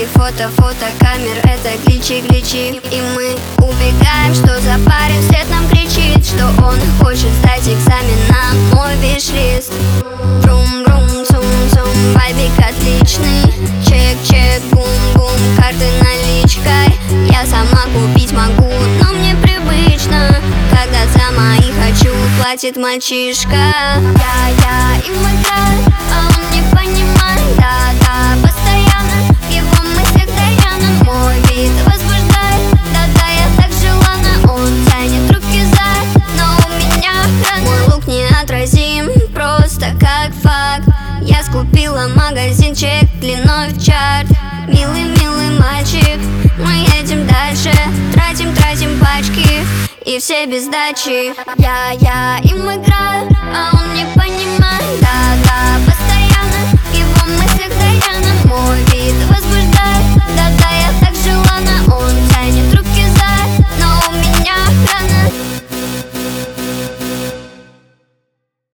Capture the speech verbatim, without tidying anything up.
фото, фотокамер, это гличи, гличи. И мы убегаем, что за парень вслед нам кричит, что он хочет сдать экзамен на мой виш-лист. Брум-брум, цум-цум, вайбик отличный. Чек-чек, бум-бум, карты наличкой. Я сама купить могу, но мне привычно, когда за мои хочу платит мальчишка. Я-я им играю, а он не понимает. Да-да, постоянно в его мыслях Даяна. Мой вид возбуждает, да-да, я так желанна. Он тянет руки за, но у меня охрана. Мой лук неотразим, просто как факт. Я скупила магазинчик длиной в чарт. Милый, милый мальчик, мы едем дальше. Тратим, тратим пачки и все без сдачи. Я, я им играю, а он не понимает. Да-да,